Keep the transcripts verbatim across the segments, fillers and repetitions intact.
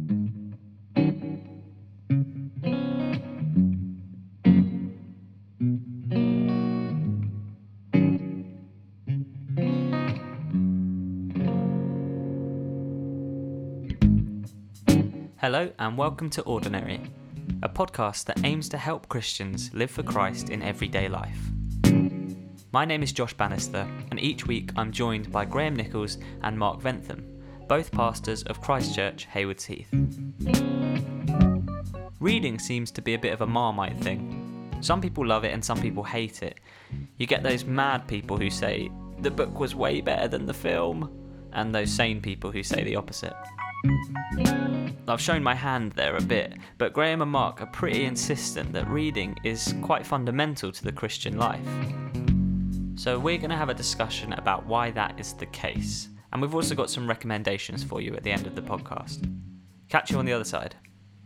Hello and welcome to Ordinary, a podcast that aims to help Christians live for Christ in everyday life. My name is Josh Bannister, and each week I'm joined by Graham Nichols and Mark Ventham, both pastors of Christ Church, Haywards Heath. Reading seems to be a bit of a Marmite thing. Some people love it and some people hate it. You get those mad people who say, the book was way better than the film, and those sane people who say the opposite. I've shown my hand there a bit, but Graham and Mark are pretty insistent that reading is quite fundamental to the Christian life. So we're going to have a discussion about why that is the case, and we've also got some recommendations for you at the end of the podcast. Catch you on the other side.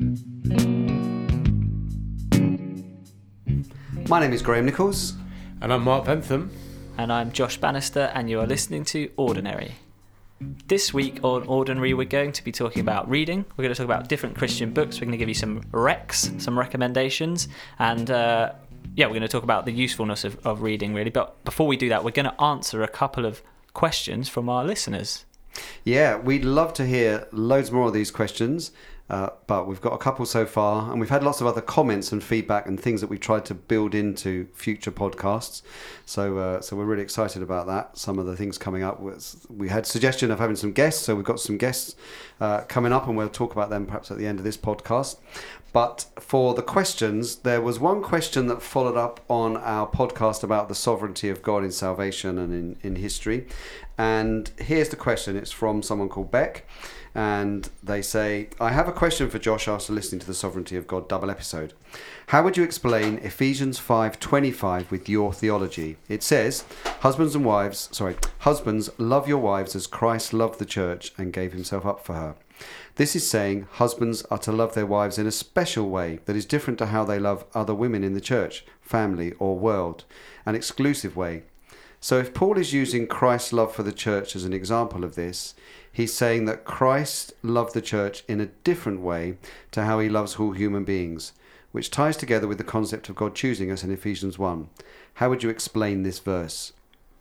My name is Graham Nichols. And I'm Mark Ventham. And I'm Josh Bannister, and you are listening to Ordinary. This week on Ordinary, we're going to be talking about reading. We're going to talk about different Christian books. We're going to give you some recs, some recommendations, and uh, yeah, we're going to talk about the usefulness of, of reading, really. But before we do that, we're going to answer a couple of questions from our listeners. Yeah, we'd love to hear loads more of these questions, uh, but we've got a couple so far, and we've had lots of other comments and feedback and things that we've tried to build into future podcasts. So uh, so we're really excited about that. Some of the things coming up. Was, we had suggestion of having some guests, so we've got some guests uh, coming up, and we'll talk about them perhaps at the end of this podcast. But for the questions, there was one question that followed up on our podcast about the sovereignty of God in salvation and in, in history. And here's the question. It's from someone called Beck. And they say, I have a question for Josh after listening to the Sovereignty of God double episode. How would you explain Ephesians five twenty-five with your theology? It says, husbands and wives, sorry, husbands, love your wives as Christ loved the church and gave himself up for her. This is saying husbands are to love their wives in a special way that is different to how they love other women in the church, family, or world, an exclusive way. So if Paul is using Christ's love for the church as an example of this, he's saying that Christ loved the church in a different way to how he loves all human beings, which ties together with the concept of God choosing us in Ephesians one. How would you explain this verse?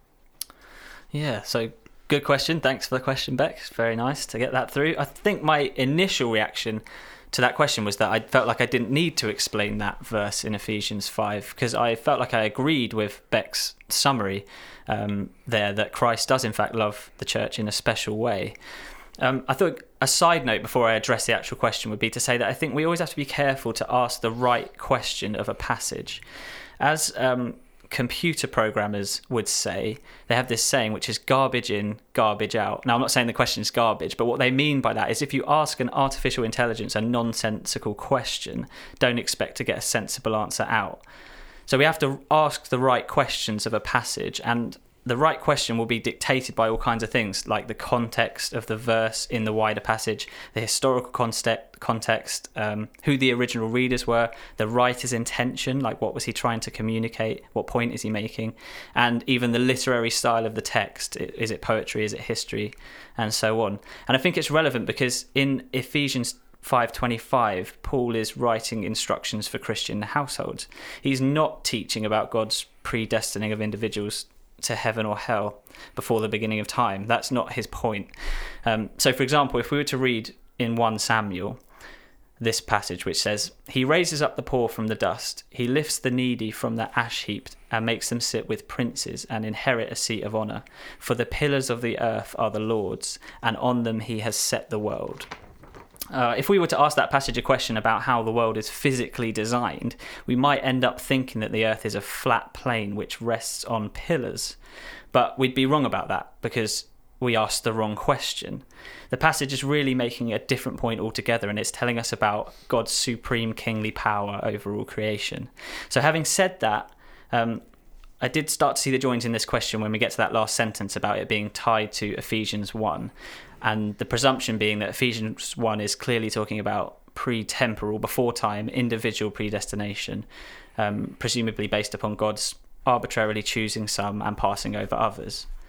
Yeah, so good question. Thanks for the question, Beck. It's very nice to get that through. I think my initial reaction to that question was that I felt like I didn't need to explain that verse in Ephesians five, because I felt like I agreed with Beck's summary um, there, that Christ does in fact love the church in a special way. Um, I thought a side note before I address the actual question would be to say that I think we always have to be careful to ask the right question of a passage. As um, computer programmers would say, they have this saying which is garbage in, garbage out. Now, I'm not saying the question is garbage, but what they mean by that is if you ask an artificial intelligence a nonsensical question, don't expect to get a sensible answer out. So we have to ask the right questions of a passage, and the right question will be dictated by all kinds of things, like the context of the verse in the wider passage, the historical context, context um, who the original readers were, the writer's intention, like what was he trying to communicate, what point is he making, and even the literary style of the text. Is it poetry, is it history, and so on. And I think it's relevant because in Ephesians five twenty-five, Paul is writing instructions for Christian households. He's not teaching about God's predestining of individuals to heaven or hell before the beginning of time. That's not his point. Um, so, for example, if we were to read in First Samuel this passage which says, he raises up the poor from the dust, he lifts the needy from the ash heap and makes them sit with princes and inherit a seat of honour. For the pillars of the earth are the Lord's, and on them he has set the world. Uh, if we were to ask that passage a question about how the world is physically designed, we might end up thinking that the earth is a flat plane which rests on pillars. But we'd be wrong about that because we asked the wrong question. The passage is really making a different point altogether, and it's telling us about God's supreme kingly power over all creation. So having said that, um, I did start to see the joins in this question when we get to that last sentence about it being tied to Ephesians one. And the presumption being that Ephesians one is clearly talking about pre-temporal, before time, individual predestination, um, presumably based upon God's arbitrarily choosing some and passing over others.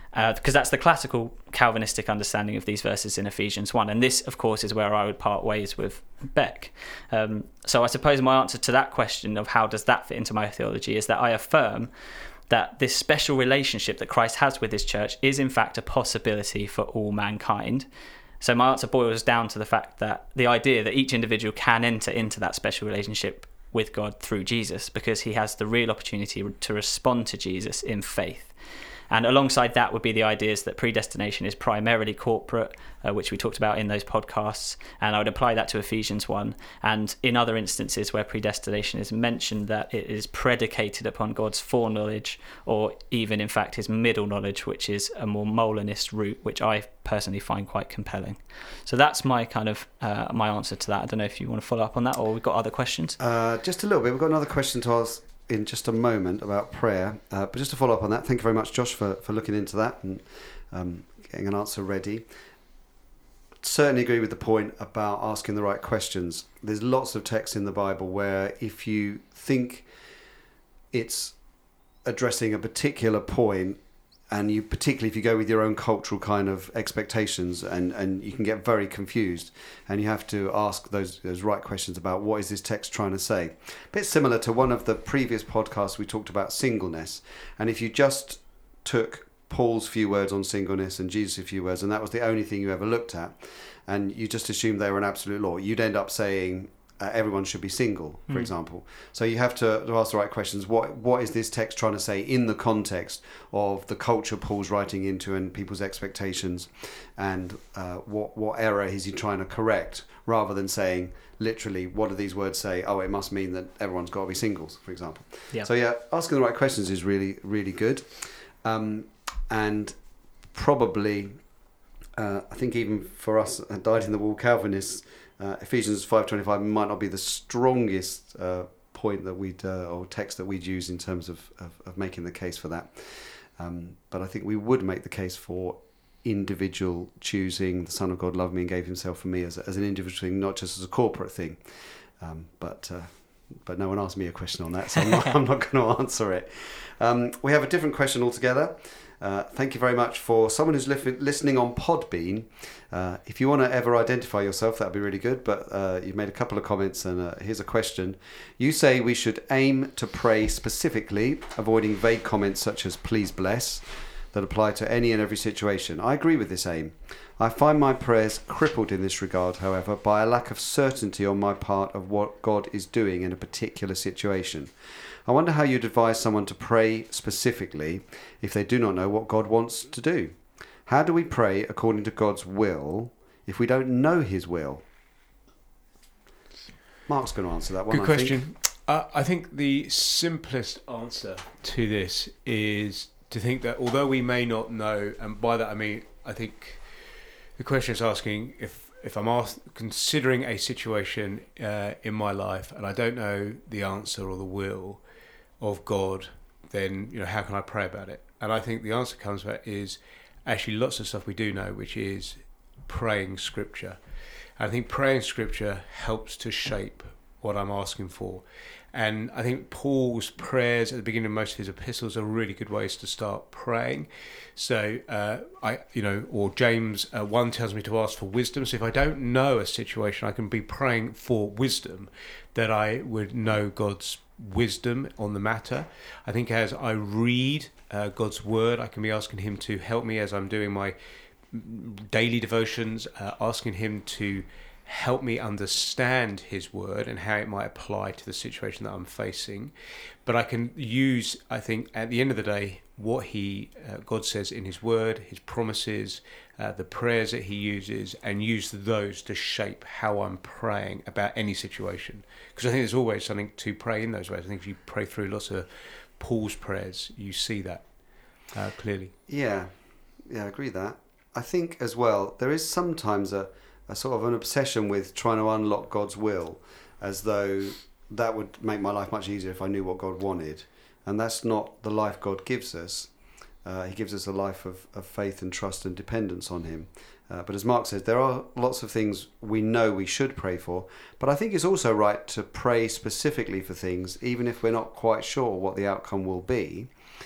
because uh, that's the classical Calvinistic understanding of these verses in Ephesians one. And this, of course, is where I would part ways with Beck. Um, so I suppose my answer to that question of how does that fit into my theology is that I affirm that this special relationship that Christ has with his church is in fact a possibility for all mankind. So my answer boils down to the fact that the idea that each individual can enter into that special relationship with God through Jesus, because he has the real opportunity to respond to Jesus in faith. And alongside that would be the ideas that predestination is primarily corporate, uh, which we talked about in those podcasts. And I would apply that to Ephesians one. And in other instances where predestination is mentioned, that it is predicated upon God's foreknowledge, or even in fact his middle knowledge, which is a more Molinist route, which I personally find quite compelling. So that's my kind of uh, my answer to that. I don't know if you want to follow up on that, or we've got other questions. Uh, just a little bit. We've got another question to ask in just a moment about prayer, uh, but just to follow up on that, thank you very much, Josh, for, for looking into that and um, getting an answer ready. Certainly agree with the point about asking the right questions. There's lots of texts in the Bible where if you think it's addressing a particular point, and you particularly if you go with your own cultural kind of expectations, and, and you can get very confused, and you have to ask those those right questions about what is this text trying to say. A bit similar to one of the previous podcasts we talked about singleness, and if you just took Paul's few words on singleness and Jesus' few words, and that was the only thing you ever looked at, and you just assumed they were an absolute law, you'd end up saying Uh, everyone should be single, for mm. example. So you have to, to ask the right questions. What What is this text trying to say in the context of the culture Paul's writing into and people's expectations, and uh, what what error is he trying to correct, rather than saying literally what do these words say? Oh, it must mean that everyone's got to be singles, for example. Yeah. So yeah, asking the right questions is really really good, um, and probably uh, I think even for us uh, dyed in the wool Calvinists, Uh, Ephesians five twenty-five might not be the strongest uh, point that we'd uh, or text that we'd use in terms of, of, of making the case for that, um, but I think we would make the case for individual choosing. The Son of God loved me and gave himself for me as, a, as an individual thing, not just as a corporate thing. Um, but uh, but no one asked me a question on that, so I'm not, I'm not going to answer it. Um, we have a different question altogether. Uh, thank you very much for someone who's li- listening on Podbean. Uh, if you want to ever identify yourself, that'd be really good. But uh, you've made a couple of comments, and uh, here's a question. You say we should aim to pray specifically, avoiding vague comments such as "please bless" that apply to any and every situation. I agree with this aim. I find my prayers crippled in this regard, however, by a lack of certainty on my part of what God is doing in a particular situation. I wonder how you'd advise someone to pray specifically if they do not know what God wants to do. How do we pray according to God's will if we don't know his will? Mark's going to answer that one. Good I question. Think. Uh, I think the simplest answer to this is to think that although we may not know, and by that I mean, I think the question is asking if if I'm asked, considering a situation uh, in my life and I don't know the answer or the will of God, then you know how can I pray about it? And I think the answer comes back is actually lots of stuff we do know, which is praying Scripture. And I think praying Scripture helps to shape what I'm asking for. And I think Paul's prayers at the beginning of most of his epistles are really good ways to start praying. So uh, I, you know, or James uh, one tells me to ask for wisdom. So if I don't know a situation, I can be praying for wisdom, that I would know God's wisdom on the matter. I think as I read uh, God's word, I can be asking him to help me as I'm doing my daily devotions, uh, asking him to help me understand his word and how it might apply to the situation that I'm facing. But I can use, I think, at the end of the day, what he, uh, God says in his word, his promises, uh, the prayers that he uses, and use those to shape how I'm praying about any situation. Because I think there's always something to pray in those ways. I think if you pray through lots of Paul's prayers, you see that uh, clearly. Yeah, yeah, I agree with that. I think as well, there is sometimes a, a sort of an obsession with trying to unlock God's will, as though that would make my life much easier if I knew what God wanted. And that's not the life God gives us. Uh, he gives us a life of, of faith and trust and dependence on him. Uh, but as Mark says, there are lots of things we know we should pray for. But I think it's also right to pray specifically for things, even if we're not quite sure what the outcome will be.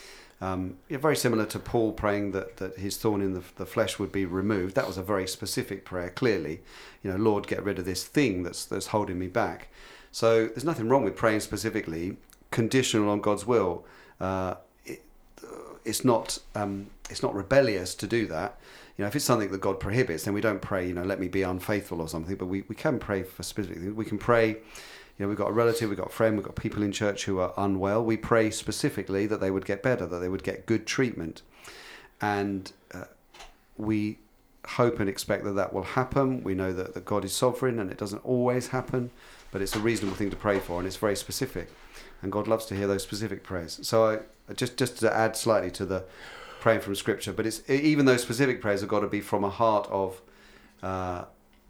Um, yeah, very similar to Paul praying that, that his thorn in the, the flesh would be removed. That was a very specific prayer, clearly. You know, Lord, get rid of this thing that's that's holding me back. So there's nothing wrong with praying specifically, conditional on God's will. Uh, it, it's not um, it's not rebellious to do that. You know, if it's something that God prohibits, then we don't pray, you know, let me be unfaithful or something. But we, we can pray for specific things. We can pray, you know, we've got a relative, we've got a friend, we've got people in church who are unwell. We pray specifically that they would get better, that they would get good treatment. And uh, we hope and expect that that will happen. We know that, that God is sovereign and it doesn't always happen, but it's a reasonable thing to pray for and it's very specific. And God loves to hear those specific prayers. So I, just, just to add slightly to the praying from Scripture, but it's even those specific prayers have got to be from a heart of uh,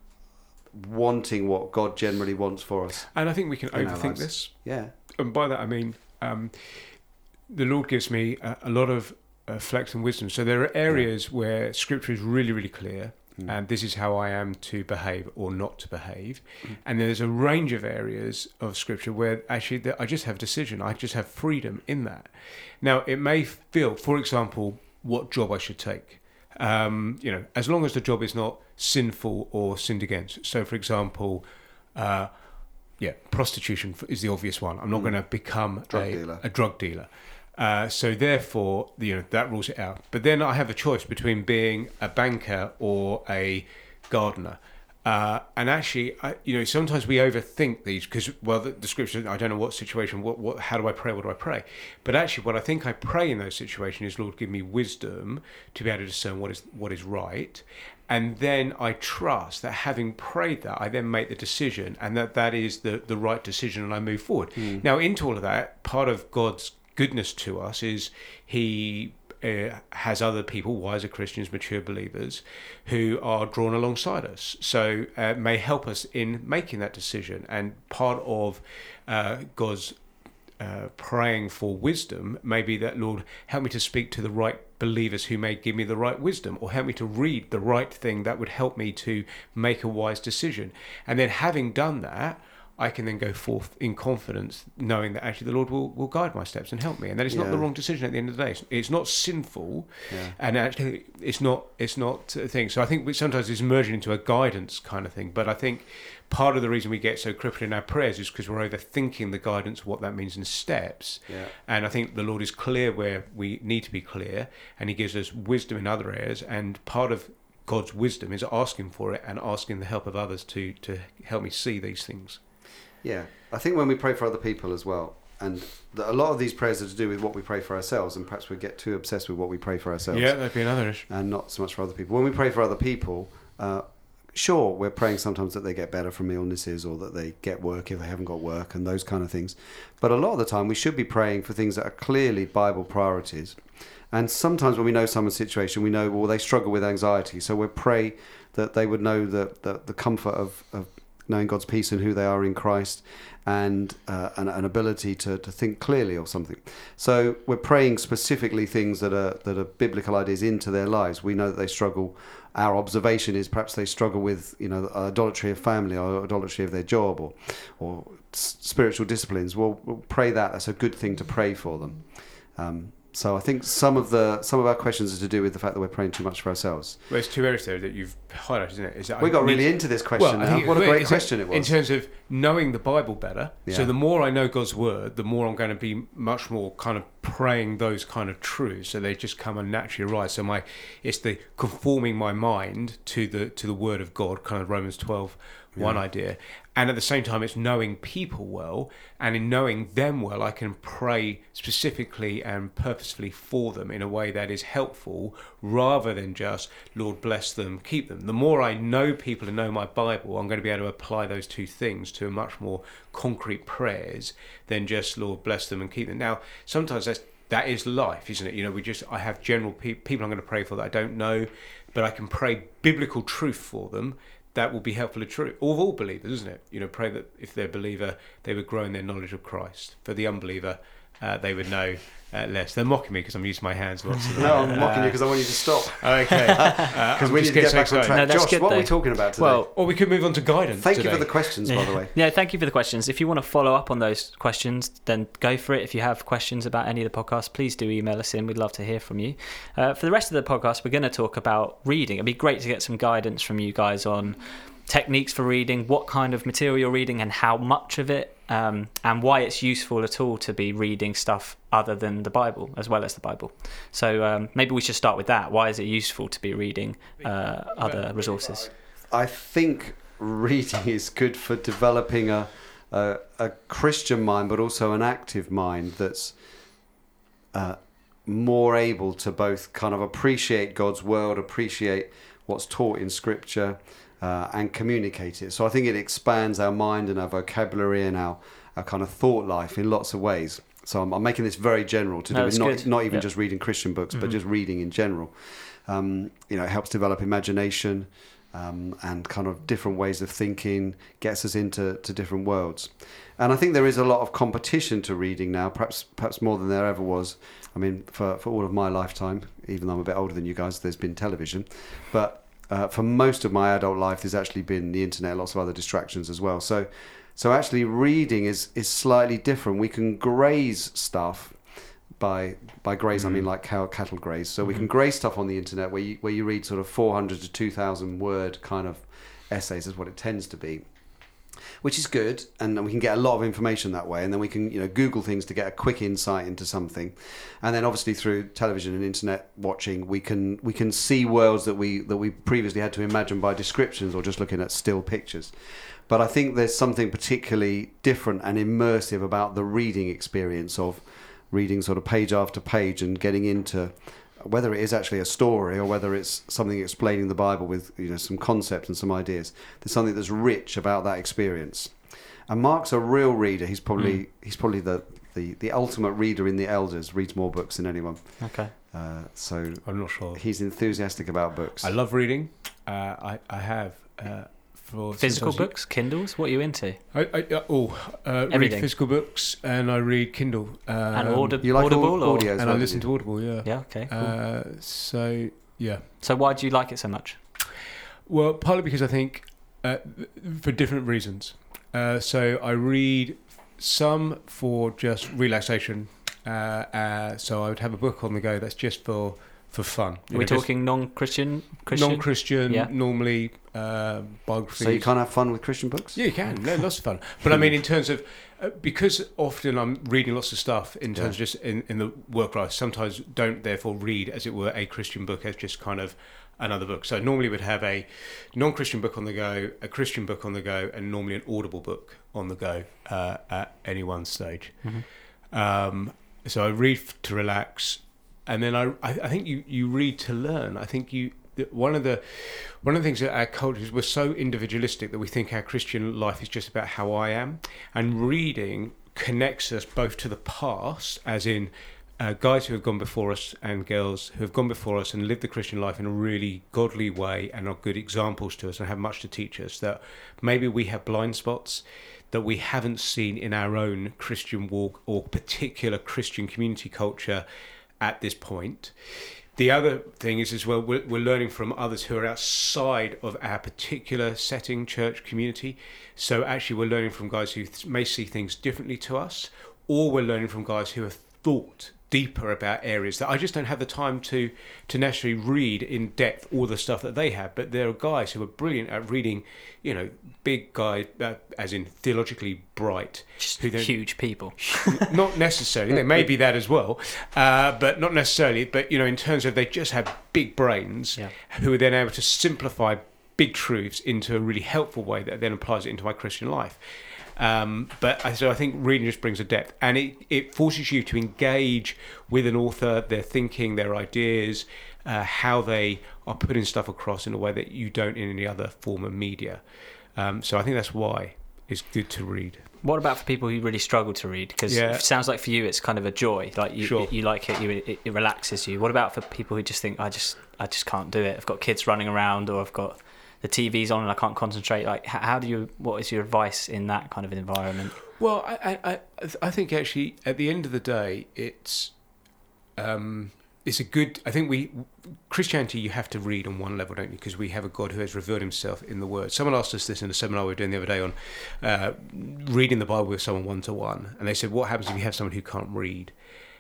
wanting what God generally wants for us. And I think we can overthink this. Yeah. And by that I mean um, the Lord gives me a, a lot of uh, flex and wisdom. So there are areas yeah. where Scripture is really, really clear. Mm. And this is how I am to behave or not to behave. Mm. And there's a range of areas of Scripture where actually I just have decision. I just have freedom in that. Now, it may feel, for example, what job I should take. Um, you know, as long as the job is not sinful or sinned against. So, for example, uh, yeah, prostitution is the obvious one. I'm not mm. going to become drug a, dealer. a drug dealer. Uh, so therefore, you know, that rules it out. But then I have a choice between being a banker or a gardener. Uh, and actually, I, you know, sometimes we overthink these because, well, the, the scripture, I don't know what situation, what, what, how do I pray, what do I pray? But actually, what I think I pray in those situations is, Lord, give me wisdom to be able to discern what is what is right. And then I trust that having prayed that, I then make the decision and that that is the, the right decision and I move forward. Mm. Now, into all of that, part of God's goodness to us is he uh, has other people, wiser Christians, mature believers, who are drawn alongside us. So uh, may help us in making that decision. And part of uh, God's uh, praying for wisdom may be that, Lord, help me to speak to the right believers who may give me the right wisdom, or help me to read the right thing that would help me to make a wise decision. And then having done that, I can then go forth in confidence, knowing that actually the Lord will, will guide my steps and help me, and that it's yeah. not the wrong decision at the end of the day. It's, it's not sinful, yeah. and actually it's not it's not a thing. So I think we, sometimes it's merging into a guidance kind of thing. But I think part of the reason we get so crippled in our prayers is because we're overthinking the guidance, what that means in steps. Yeah. And I think the Lord is clear where we need to be clear, and He gives us wisdom in other areas. And part of God's wisdom is asking for it and asking the help of others to to help me see these things. Yeah, I think when we pray for other people as well, and the, a lot of these prayers are to do with what we pray for ourselves, and perhaps we get too obsessed with what we pray for ourselves. Yeah, that'd be another issue. And not so much for other people. When we pray for other people, uh, sure, we're praying sometimes that they get better from illnesses or that they get work if they haven't got work and those kind of things. But a lot of the time we should be praying for things that are clearly Bible priorities. And sometimes when we know someone's situation, we know, well, they struggle with anxiety. So we pray that they would know the, the, the comfort of, of knowing God's peace and who they are in Christ, and uh, an, an ability to, to think clearly or something. So we're praying specifically things that are that are biblical ideas into their lives. We know that they struggle. Our observation is perhaps they struggle with, you know, idolatry of family or idolatry of their job or or spiritual disciplines. Well, we'll pray that. That's a good thing to pray for them. Um, So I think some of the some of our questions are to do with the fact that we're praying too much for ourselves. Well, there's two areas there that you've highlighted, isn't it? Is that we got I really need, into this question well, now. Think, what a great question it, it was. In terms of knowing the Bible better. Yeah. So the more I know God's word, the more I'm going to be much more kind of praying those kind of truths. So they just come and naturally arise. So my it's the conforming my mind to the to the word of God, kind of Romans twelve. One yeah. idea, and at the same time it's knowing people well, and in knowing them well I can pray specifically and purposefully for them in a way that is helpful, rather than just Lord bless them, keep them. The more I know people and know my Bible, I'm going to be able to apply those two things to much more concrete prayers than just Lord bless them and keep them. Now sometimes that's that is life, isn't it? You know, we just I have general pe- people I'm going to pray for that I don't know, but I can pray biblical truth for them. That will be helpful to true of all believers, isn't it? You know, pray that if they're a believer, they would grow in their knowledge of Christ. For the unbeliever, uh, they would know uh, less. They're mocking me because I'm using my hands lots of the No, I'm time. mocking Uh, you because I want you to stop. Okay. Because we need to get back on track. No, that's Josh, good, what are we though. talking about today? Well, Or we could move on to guidance. Thank today. you for the questions, by the way. Yeah, thank you for the questions. If you want to follow up on those questions, then go for it. If you have questions about any of the podcasts, please do email us in. We'd love to hear from you. Uh, for the rest of the podcast, we're going to talk about reading. It'd be great to get some guidance from you guys on techniques for reading, what kind of material you're reading and how much of it, um, and why it's useful at all to be reading stuff other than the Bible as well as the Bible. So um, maybe we should start with that. Why is it useful to be reading uh, other resources? I think reading is good for developing a, a a Christian mind, but also an active mind that's uh, more able to both kind of appreciate God's world, appreciate what's taught in Scripture, uh, and communicate it. So I think it expands our mind and our vocabulary and our, our kind of thought life in lots of ways. So I'm, I'm making this very general to do No, with that's not, good. not even Yeah. just reading Christian books, Mhm. but just reading in general. Um, you know, it helps develop imagination, um, and kind of different ways of thinking, gets us into to different worlds. And I think there is a lot of competition to reading now, perhaps perhaps more than there ever was. I mean, for, for all of my lifetime, even though I'm a bit older than you guys, there's been television. But uh, for most of my adult life, there's actually been the internet, lots of other distractions as well. So so actually reading is, is slightly different. We can graze stuff. By by graze, mm. I mean like cow, cattle graze. So mm-hmm. we can graze stuff on the internet where you where you read sort of four hundred to two thousand word kind of essays, is what it tends to be, which is good, and we can get a lot of information that way. And then we can you know Google things to get a quick insight into something, and then obviously through television and internet watching, we can we can see worlds that we that we previously had to imagine by descriptions or just looking at still pictures. But I think there's something particularly different and immersive about the reading experience of reading sort of page after page and getting into whether it is actually a story or whether it's something explaining the Bible with you know some concept and some ideas. There's something that's rich about that experience. And Mark's a real reader. He's probably mm. he's probably the, the, the ultimate reader in the elders. Reads more books than anyone. Okay. Uh, so I'm not sure. He's enthusiastic about books. I love reading. Uh, I I have. Uh, For physical books, Kindles. What are you into? I, I uh, oh, uh, read physical books and I read Kindle. Um, and audi- you like Audible, audio, or? and I listen to Audible. Yeah. Yeah. Okay. Cool. Uh, so yeah. So why do you like it so much? Well, partly because I think uh, for different reasons. Uh, so I read some for just relaxation. Uh, uh, so I would have a book on the go that's just for. For fun. Are we talking non-Christian? Christian? Non-Christian, yeah. normally uh, biographies. So you can't have fun with Christian books? Yeah, you can. No, lots of fun. But I mean, in terms of uh, because often I'm reading lots of stuff in terms yeah. of just in, in the work life. Sometimes don't therefore read, as it were, a Christian book as just kind of another book. So normally would have a non-Christian book on the go, a Christian book on the go, and normally an Audible book on the go uh, at any one stage. Mm-hmm. Um, so I read to relax. And then I, I think you, you read to learn. I think you one of the one of the things that our culture is, we're so individualistic that we think our Christian life is just about how I am. And reading connects us both to the past, as in uh, guys who have gone before us and girls who have gone before us and lived the Christian life in a really godly way and are good examples to us and have much to teach us. That maybe we have blind spots that we haven't seen in our own Christian walk or particular Christian community culture at this point. The other thing is as well, we're, we're learning from others who are outside of our particular setting, church, community. So actually we're learning from guys who th- may see things differently to us, or we're learning from guys who have thought deeper about areas that I just don't have the time to to necessarily read in depth all the stuff that they have. But there are guys who are brilliant at reading, you know, big guys, uh, as in theologically bright. Just who huge people. Not necessarily. They may be that as well, uh, but not necessarily. But, you know, in terms of they just have big brains yeah. who are then able to simplify big truths into a really helpful way that then applies it into my Christian life. Um, but so I think reading just brings a depth, and it, it forces you to engage with an author, their thinking, their ideas, uh, how they are putting stuff across in a way that you don't in any other form of media. Um, so I think that's why it's good to read. What about for people who really struggle to read? Because yeah. it sounds like for you it's kind of a joy. Like you, sure. you like it, you, it, it relaxes you. What about for people who just think, I just, I just can't do it. I've got kids running around, or I've got the T V's on and I can't concentrate. Like, how, how do you? What is your advice in that kind of an environment? Well, I, I, I think actually at the end of the day, it's um, it's a good. I think we Christianity you have to read on one level, don't you? Because we have a God who has revealed Himself in the Word. Someone asked us this in a seminar we were doing the other day on uh, reading the Bible with someone one to one, and they said, "What happens if you have someone who can't read?"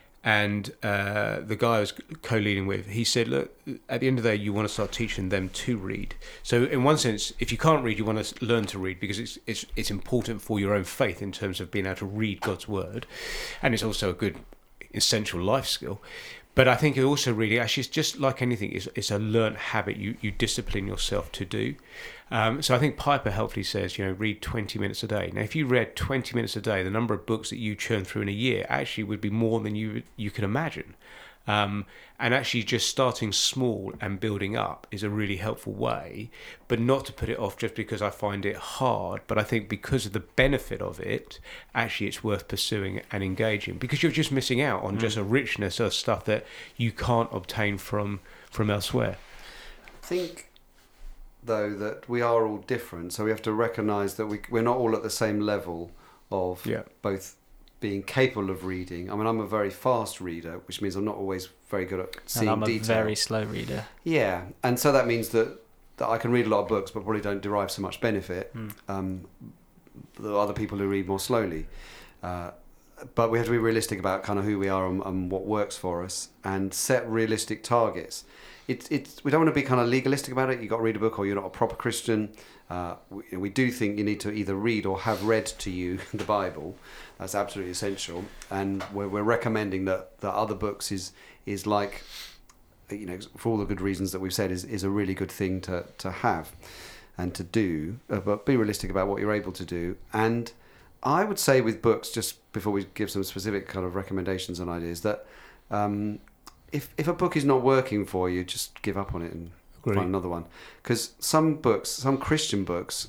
And uh, the guy I was co-leading with, he said, look, at the end of the day, you want to start teaching them to read. So in one sense, if you can't read, you want to learn to read because it's it's it's important for your own faith in terms of being able to read God's word. And it's also a good essential life skill. But I think also reading, actually, it's just like anything, it's, it's a learnt habit you, you discipline yourself to do. Um, so I think Piper helpfully says, you know, read twenty minutes a day. Now, if you read twenty minutes a day, the number of books that you churn through in a year actually would be more than you you can imagine. Um, and actually just starting small and building up is a really helpful way, but not to put it off just because I find it hard. But I think because of the benefit of it, actually it's worth pursuing and engaging because you're just missing out on mm. just a richness of stuff that you can't obtain from from elsewhere. I think, though, that we are all different, so we have to recognise that we, we're not all at the same level of yeah. both being capable of reading. I mean, I'm a very fast reader, which means I'm not always very good at seeing and I'm a detail. very slow reader. Yeah, and so that means that, that I can read a lot of books, but probably don't derive so much benefit. Mm. Um, there are other people who read more slowly. Uh, but we have to be realistic about kind of who we are and, and what works for us, and set realistic targets. It's it's we don't want to be kind of legalistic about it. You've got to read a book or you're not a proper Christian. Uh, we, we do think you need to either read or have read to you the Bible. That's absolutely essential. And we're, we're recommending that, that other books is is like, you know, for all the good reasons that we've said, is, is a really good thing to, to have and to do. Uh, but be realistic about what you're able to do. And I would say with books, just before we give some specific kind of recommendations and ideas, that um, if if a book is not working for you, just give up on it and Great. find another one. Because some books, some Christian books,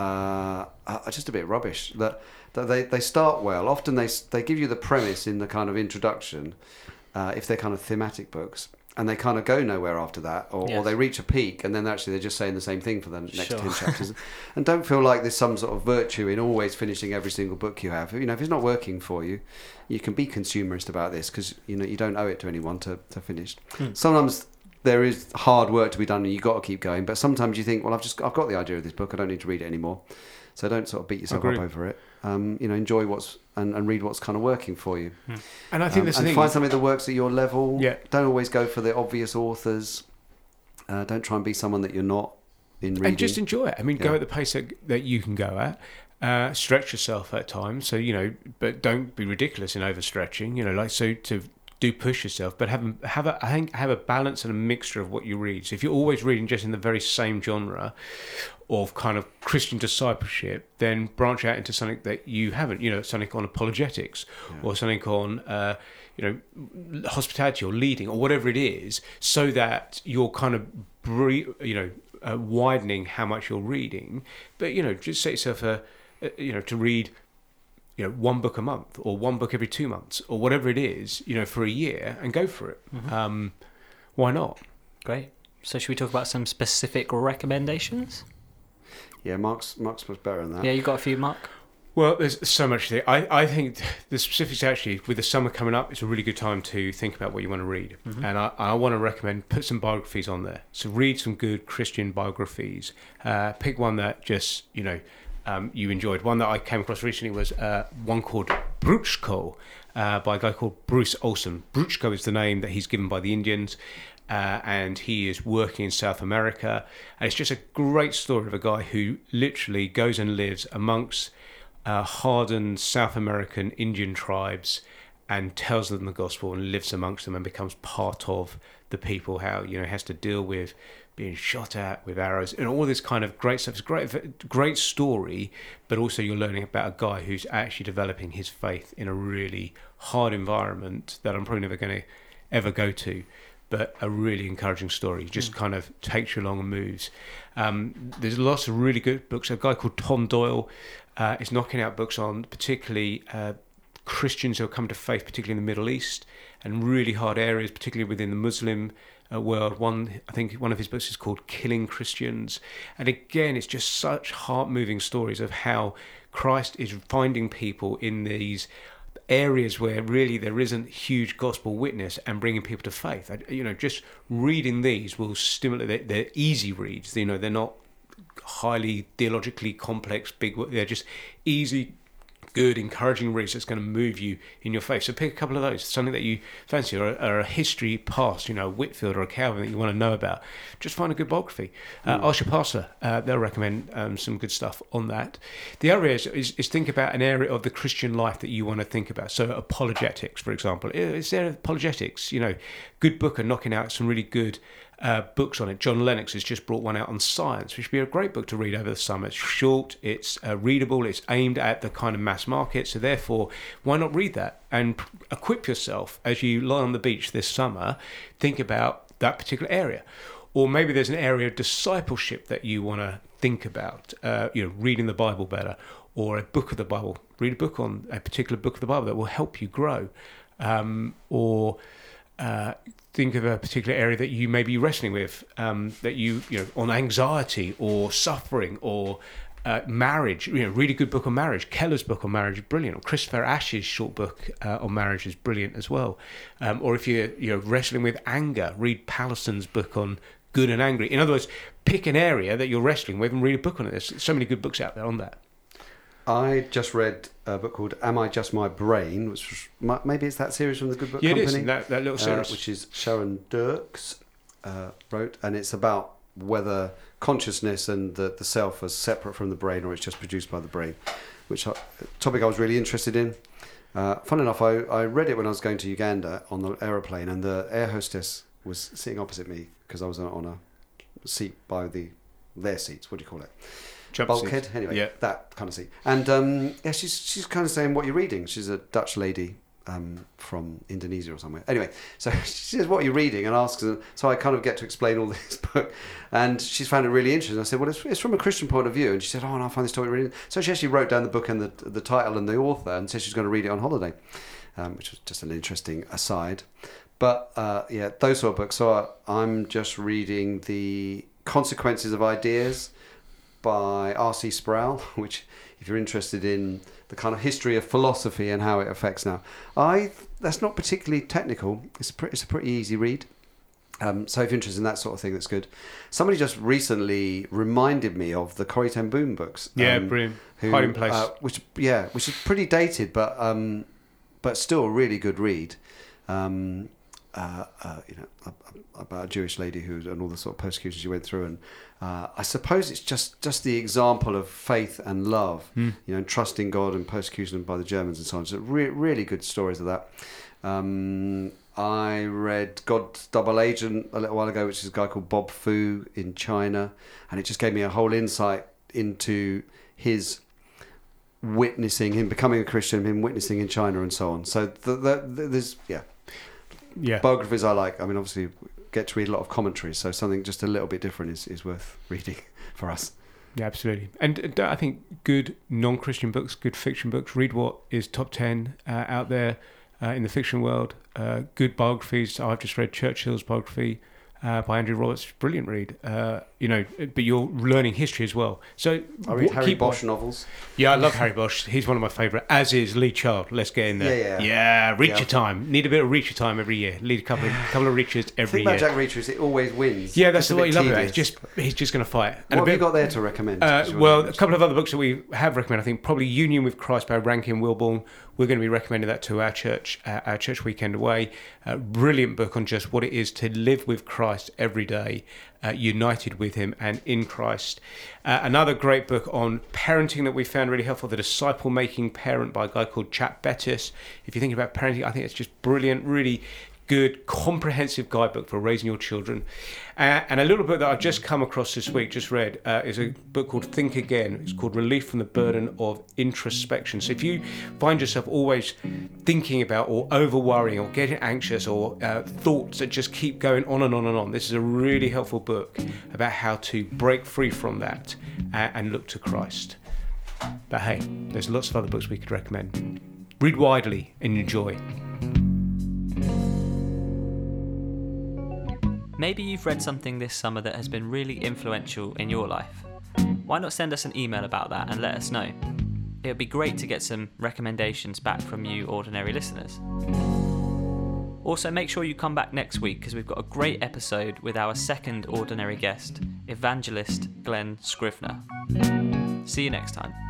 uh, are just a bit rubbish. That that they, they start well. Often they they give you the premise in the kind of introduction, uh, if they're kind of thematic books, and they kind of go nowhere after that, or, yes. or they reach a peak, and then actually they're just saying the same thing for the next sure. ten chapters. And don't feel like there's some sort of virtue in always finishing every single book you have. You know, if it's not working for you, you can be consumerist about this because you know you don't owe it to anyone to to finish. Hmm. Sometimes there is hard work to be done, and you've got to keep going. But sometimes you think, well, I've just I've got the idea of this book. I don't need to read it anymore. So don't sort of beat yourself Agreed. up over it. Um, you know, enjoy what's and, and read what's kind of working for you. Hmm. And I think um, this and thing find something that works at your level. Yeah. Don't always go for the obvious authors. Uh, don't try and be someone that you're not in reading. And just enjoy it. I mean, yeah. go at the pace that, that you can go at. Uh, stretch yourself at times. So you know, but don't be ridiculous in overstretching. You know, like so to. Do push yourself, but have a, have a I think have a balance and a mixture of what you read. So if you're always reading just in the very same genre of kind of Christian discipleship, then branch out into something that you haven't. You know, something on apologetics yeah. or something on uh, you know hospitality or leading or whatever it is, so that you're kind of bre- you know uh, widening how much you're reading. But you know, just set yourself a, a you know to read. You know, one book a month or one book every two months or whatever it is, you know, for a year and go for it. Mm-hmm. Um, why not? Great. So should we talk about some specific recommendations? Yeah, Mark's Mark's much better than that. Yeah, you got a few, Mark? Well, there's so much there. I, I think the specifics actually, with the summer coming up, it's a really good time to think about what you want to read. Mm-hmm. And I, I want to recommend, put some biographies on there. So read some good Christian biographies. Uh, pick one that just, you know, Um, you enjoyed. One that I came across recently was uh, one called Bruchko uh, by a guy called Bruce Olson. Bruchko is the name that he's given by the Indians, uh, and he is working in South America. And it's just a great story of a guy who literally goes and lives amongst uh, hardened South American Indian tribes and tells them the gospel and lives amongst them and becomes part of the people. How you know has to deal with being shot at with arrows and all this kind of great stuff. It's a great, great story, but also you're learning about a guy who's actually developing his faith in a really hard environment that I'm probably never going to ever go to, but a really encouraging story. It just mm. kind of takes you along and moves. Um, there's lots of really good books. A guy called Tom Doyle uh, is knocking out books on particularly uh, Christians who are coming to faith, particularly in the Middle East, and really hard areas, particularly within the Muslim uh, world. One, I think one of his books is called Killing Christians. And again, it's just such heart-moving stories of how Christ is finding people in these areas where really there isn't huge gospel witness and bringing people to faith. I, you know, just reading these will stimulate. They're, they're easy reads. You know, they're not highly theologically complex, big. They're just easy, good, encouraging reads that's going to move you in your faith. So pick a couple of those, something that you fancy, or a, or a history past, you know, a Whitfield or a Calvin that you want to know about. Just find a good biography. Uh, mm. Ask your pastor. Uh, they'll recommend um, some good stuff on that. The other is, is, is think about an area of the Christian life that you want to think about. So apologetics, for example. Is there apologetics? You know, good book and knocking out some really good Uh, books on it. John Lennox has just brought one out on science, which would be a great book to read over the summer. It's short, it's uh, readable, it's aimed at the kind of mass market, so therefore why not read that and equip yourself as you lie on the beach this summer. Think about that particular area. Or maybe there's an area of discipleship that you want to think about, uh, you know, reading the Bible better, or a book of the Bible. Read a book on a particular book of the Bible that will help you grow. Um, or uh, think of a particular area that you may be wrestling with, um, that you, you know, on anxiety or suffering or uh, marriage. You know, read a good book on marriage. Keller's book on marriage is brilliant. Or Christopher Ash's short book uh, on marriage is brilliant as well. Um, or if you're, you're wrestling with anger, read Pallison's book on good and angry. In other words, pick an area that you're wrestling with and read a book on it. There's so many good books out there on that. I just read a book called Am I Just My Brain, which was, maybe it's that series from the Good Book yeah, Company. It is, that, that little series. Uh, which is Sharon Dirks uh, wrote, and it's about whether consciousness and the, the self are separate from the brain or it's just produced by the brain, which a topic I was really interested in. Uh, fun enough, I, I read it when I was going to Uganda on the aeroplane, and the air hostess was sitting opposite me because I was on a seat by the their seats. What do you call it? Jump Bulkhead, seat. anyway, yeah. That kind of seat. And um, yeah, she's she's kind of saying what you're reading. She's a Dutch lady um, from Indonesia or somewhere. Anyway, so she says, what are you reading? And asks her, so I kind of get to explain all this book. And she's found it really interesting. I said, well, it's, it's from a Christian point of view. And she said, oh, and I find this topic really interesting. So she actually wrote down the book and the, the title and the author and said she's going to read it on holiday, um, which was just an interesting aside. But uh, yeah, those sort of books. So I'm just reading The Consequences of Ideas by R C Sproul, which, if you're interested in the kind of history of philosophy and how it affects now, I that's not particularly technical. It's a pretty, it's a pretty easy read. Um, so if you're interested in that sort of thing, that's good. Somebody just recently reminded me of the Corrie ten Boom books. Yeah, um, brilliant. Who, Hiding Place. Uh, which yeah, which is pretty dated, but um, but still a really good read. Um, uh, uh, you know, about a Jewish lady who and all the sort of persecutions she went through, and uh, I suppose it's just, just the example of faith and love, mm. you know, and trusting God and persecution by the Germans and so on. So re- really good stories of that. Um, I read God's Double Agent a little while ago, which is a guy called Bob Fu in China, and it just gave me a whole insight into his witnessing, him becoming a Christian, him witnessing in China and so on. So the, the, the, there's yeah. Yeah. Biographies I like. I mean, obviously, get to read a lot of commentaries, so something just a little bit different is, is worth reading for us. Yeah, absolutely. And uh, I think good non-Christian books, good fiction books, read what is top ten uh, out there uh, in the fiction world. Uh, good biographies. I've just read Churchill's biography uh, by Andrew Roberts. Brilliant read. Uh, you know, but you're learning history as well. So I read what, Harry keep Bosch on. novels. Yeah, I love Harry Bosch. He's one of my favourite, as is Lee Child. Let's get in there. Yeah, yeah. Yeah, Reacher Yeah. time. Need a bit of Reacher time every year. Need a couple of, couple of Reachers The every thing about year. Jack Reacher is it always wins. Yeah, that's It's a what bit you love about it. tedious. It's just, he's just going to fight. What a have bit, you got there to recommend? Uh, 'Cause you're well, one a of couple of other books that we have recommended. I think probably Union with Christ by Rankin Wilbourne. We're going to be recommending that to our church, uh, our church weekend away. Uh, brilliant book on just what it is to live with Christ every day, uh, united with him and in Christ. Uh, another great book on parenting that we found really helpful, The Disciple Making Parent by a guy called Chap Bettis. If you think about parenting, I think it's just brilliant, really good, comprehensive guidebook for raising your children. Uh, and a little book that I've just come across this week, just read, uh, is a book called Think Again. It's called Relief from the Burden of Introspection. So if you find yourself always thinking about or over worrying or getting anxious or uh, thoughts that just keep going on and on and on, this is a really helpful book about how to break free from that uh, and look to Christ. But hey, there's lots of other books we could recommend. read widely and enjoy. Maybe you've read something this summer that has been really influential in your life. Why not send us an email about that and let us know? It would be great to get some recommendations back from you ordinary listeners. Also, make sure you come back next week because we've got a great episode with our second ordinary guest, evangelist Glenn Scrivener. See you next time.